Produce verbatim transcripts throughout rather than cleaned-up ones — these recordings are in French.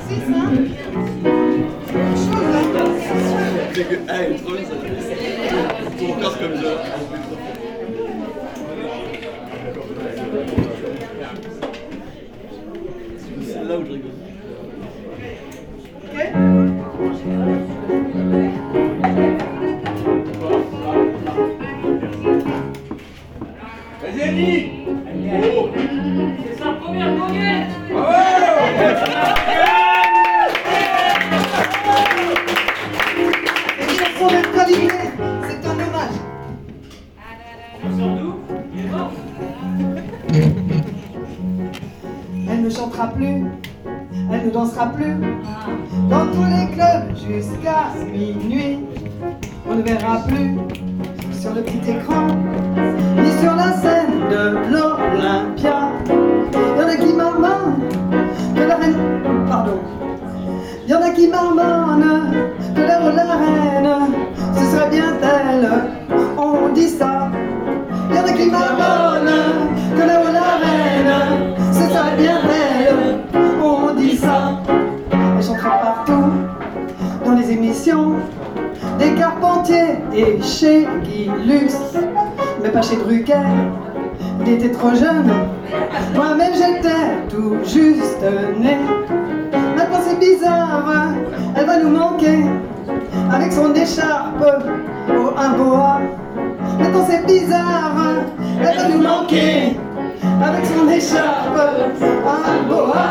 exercice, hein. Chose, hein. C'est que, ah, elle est trop bien ça. Ton corps comme ça. C'est là où je rigole. Ok. Vas-y, Annie. C'est sa première goguette. Les chansons d'être qualifiées, c'est un hommage. Surtout, il est mort. Elle ne chantera plus, elle ne dansera plus dans tous les clubs jusqu'à minuit. On ne verra plus sur le petit écran ni sur la scène de l'Olympia. Il y en a qui marmonnent que la reine... Pardon. Il y en a qui marmonnent que l'heure de la reine, ce serait bien elle. On dit ça. Il y en a qui marmonnent que l'heure de la reine, ce serait bien elle. On dit ça. Elle chantera partout dans les émissions des Carpentiers et chez Guy Lux, mais pas chez Drucker. Il était trop jeune. Moi-même j'étais tout juste né. Maintenant c'est bizarre, elle va nous manquer avec son écharpe au un boa. Maintenant c'est bizarre, elle va nous manquer avec son écharpe à un boa.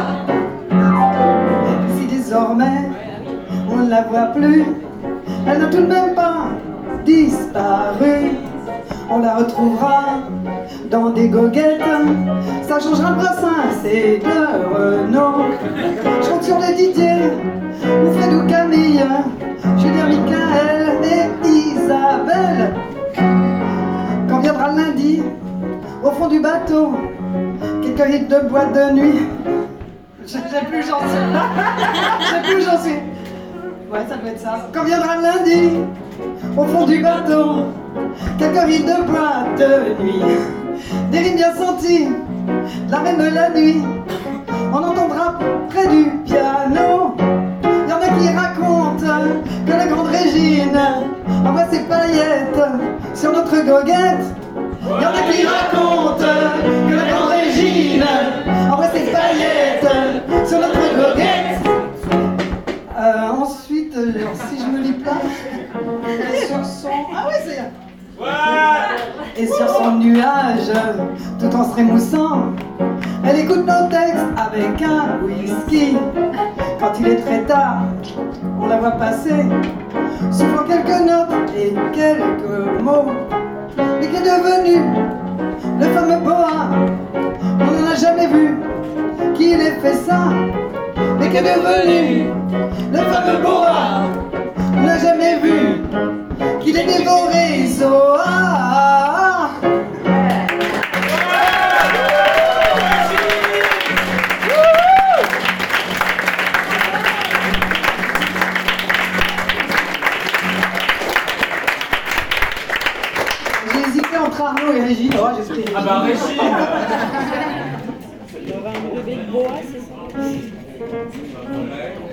Si désormais on ne la voit plus, elle n'a tout de même pas disparu. On la retrouvera dans des goguettes, ça changera de Brassens et de Renaud. Je compte sur les Didier, ou Fred ou Camille, Julien, Michael et Isabelle. Quand viendra le lundi, au fond du bateau, quelques hits de boîte de nuit. Je sais plus où j'en suis. Je sais plus où j'en suis. Ouais, ça doit être ça. Quand viendra le lundi, au fond du bateau, quelques rides de boîte de nuit, des rimes bien senties, la reine de la nuit, on entendra près du piano. Il y en a qui racontent que la grande Régine envoie ses paillettes sur notre goguette. Il y en a qui racontent que la grande Régine envoie ses paillettes sur notre goguette. Euh, ensuite, genre, si je me lis pas, sur son... Ah ouais, c'est... Ouais. Et sur son nuage, tout en se rémoussant, elle écoute nos textes avec un whisky. Quand il est très tard, on la voit passer, soufflant quelques notes et quelques mots. Mais qu'est devenu le fameux boa? On n'en a jamais vu qu'il ait fait ça. Mais qu'est devenu le fameux boa? On n'a jamais vu qu'il ait dévoré Zoa. J'ai hésité entre Arnaud et Régine. Oh, j'ai pris Régine. Ah bah Régine. Il y aura un bébé de boa, c'est ça?